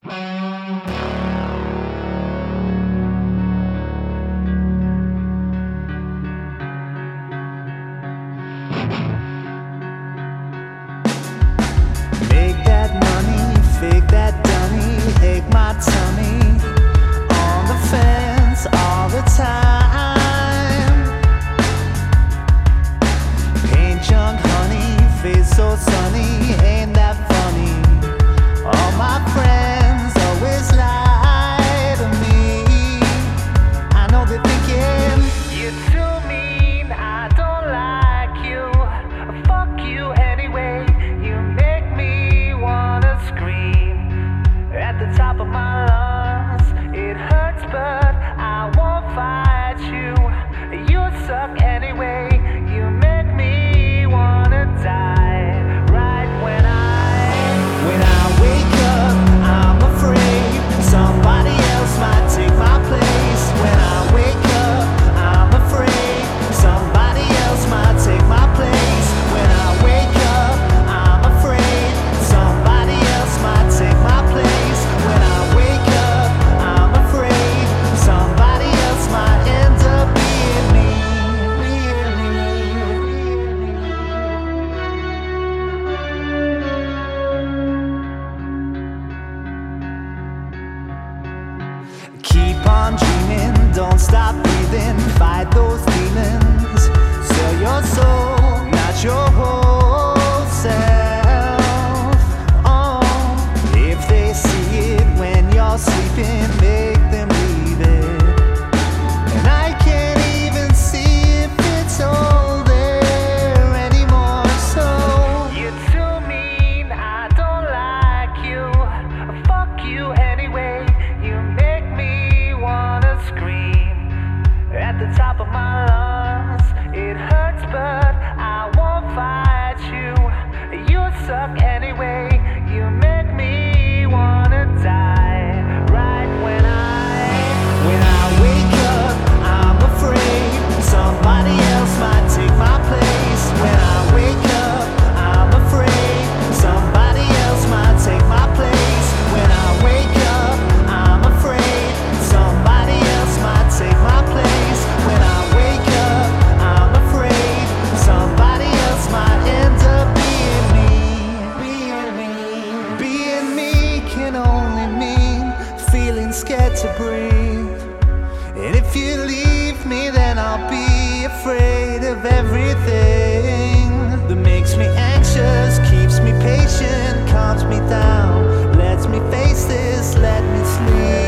Make that money, fake that dummy, ache my tummy, on the fence all the time. Paint junk honey, face so sunny, ain't that funny? All my friends always lie to me. I know they're thinking, you're too mean, I don't like you. Fuck you anyway, you make me wanna scream at the top of my lungs. It hurts but I won't fight you. You suck anyway, you make me wanna die. Right when I wake up, I'm afraid somebody else might take my place. When I wake up, I'm afraid somebody else might take my place. When I wake up, I'm afraid somebody else might take my place. When I wake up, I'm afraid somebody else might end up being me. Keep on dreaming, don't stop breathing, fight those demons. Sell your soul, not your whole self. Oh, if they see it when you're sleeping, make them leave it. And I can't even see if it's all there anymore. So you're too mean, I don't like you. Fuck you anyway, you make me wanna scream at the top of my lungs. It hurts but I won't fight you. You suck anyway, you make me wanna die. Right when I wake up, I'm afraid somebody else might take my place. When I wake up, I'm afraid somebody else might take my place. When I wake up, I'm afraid somebody else might take my place. When I wake up, I'm afraid somebody else might end up being me. Being me can only mean feeling scared to breathe. And if you leave me, then I'll be afraid of everything that makes me anxious, keeps me patient, calms me down, lets me face this, let me sleep.